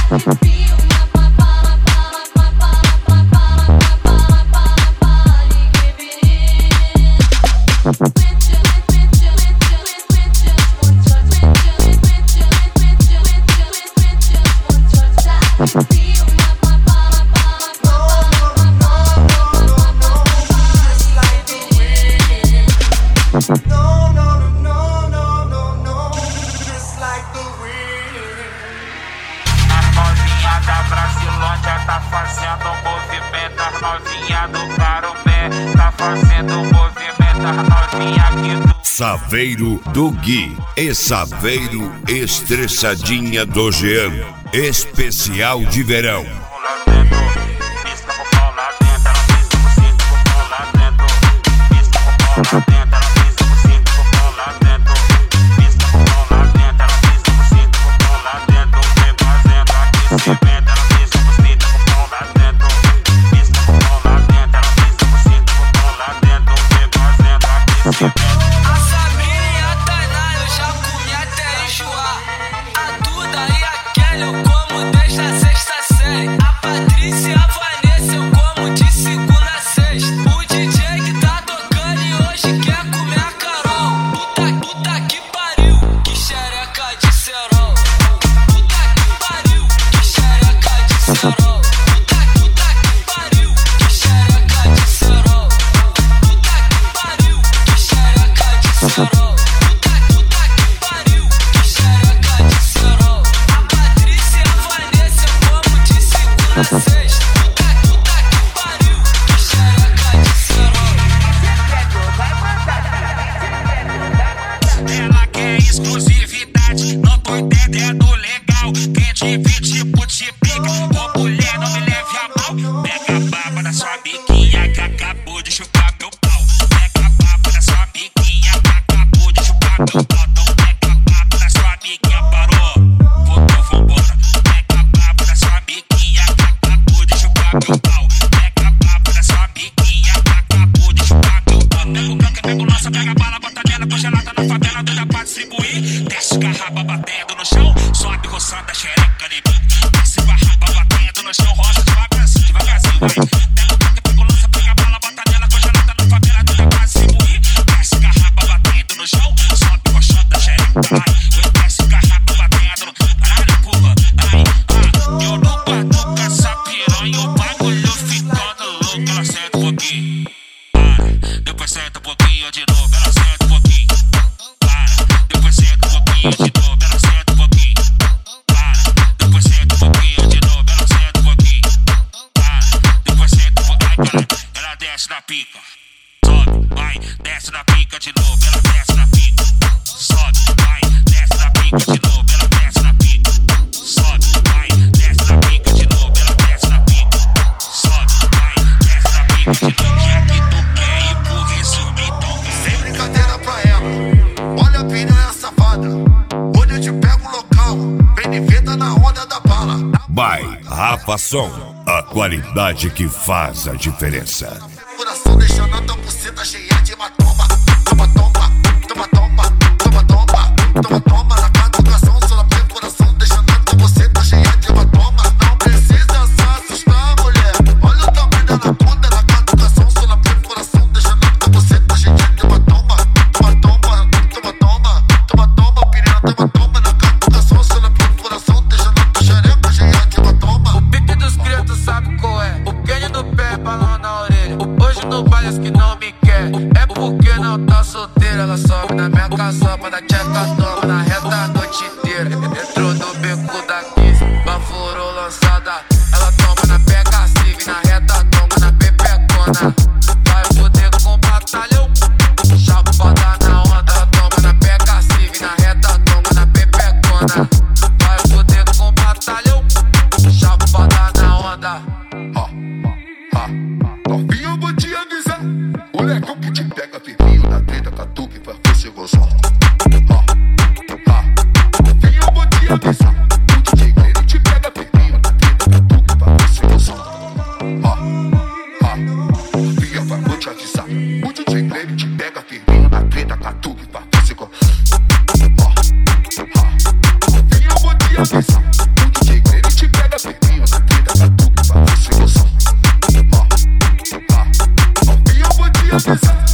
Saveiro do Gui e Saveiro Estressadinha do Jean. Especial de verão. Ela quer exclusividade, não tô entendendo legal. Quem te vê tipo te pica, ô mulher não me leve a mal. Pega a baba da sua biquinha que acabou de chupar meu pau. Pega a baba da sua biquinha que acabou de chupar meu pau. Então pega a baba da sua biquinha, parou, voltou, vambora. Pega a baba da sua biquinha que acabou de chupar meu pau. Pega a baba da sua biquinha que acabou de chupar meu pau. Pega o canto, pega o lança, pega a bala, bota nela, congelada na favela, doida pra distribuir. Desce garrafa batendo no chão, sobe roçando a xereca em mim. Desce garrafa batendo no chão, roça devagarzinho, devagarzinho, vai. Pega o canto, pega o lança, pega a bala, bota nela, congelada na favela, doida pra distribuir. Desce garrafa batendo no chão, sobe roçando a xereca, vai. Desce garrafa batendo no... Caralho, porra, ai, eu não bato com essa piranha, o bagulho ficando louco, ela senta um pouquinho. Depois senta um pouquinho de novo, ela senta um pouquinho. Depois senta um pouquinho de novo, ela senta um pouquinho. Depois senta um pouquinho de novo, ela senta um pouquinho. Depois senta um pouquinho, ela desce na pica. Sobe, vai, desce na pica de novo, ela desce na pica. Sobe, vai, desce na pica de novo, ela desce na pica. Sobe, vai, desce na pica de novo, ela desce na pica. Sobe, vai, desce na pica de novo. Já que tu quer ir pro resumo, então vem. Sem brincadeira pra ela, olha a piranha safada. Hoje eu te pego um local, benefita na onda da bala. By Rafa Som, a qualidade que faz a diferença. Coração deixando a tua buceta cheia de hematoma. Toma, toma, toma, toma, toma, toma, toma, toma. Na caducação, só na perfuração, deixando a tua buceta cheia de hematoma. Não precisa se assustar, mulher. Olha o tamanho da anaconda. Na caducação, só na perfuração, deixando a tua buceta cheia de hematoma. Toma, toma, toma, toma, toma, toma, piranha, toma, toma. Na caducação, só na perfuração, deixando a tua xereca cheia de hematoma. O pique dos pretos sabe qual é. O quente do pé, balão na orelha. Hoje no baile as que não me quer. É porque não tá solteira. Ela sobe na minha caçapa, da tcheca toma na reta a noite inteira. Entrou no beco da 15, baforou lançada. Ela toma na pega cive, na reta toma na pepecona. Vai foder com batalhão, chapada na onda. Ela toma na pega cive, na reta toma na pepecona. Vai foder com batalhão, chapada na onda. Novinho, eu vou te avisar. O legal que te pega firminho na treta, catuque, vai você gozar. Novinho, eu vou te avisar. O DJ ele te pega firminho na treta, catuque, vai você gozar. Novinha, vai, vou te avisar. O DJ ele te pega firminho na treta, catuque, vai você gozar. Novinho, eu vou te avisar. O DJ ele te pega novinha pesada.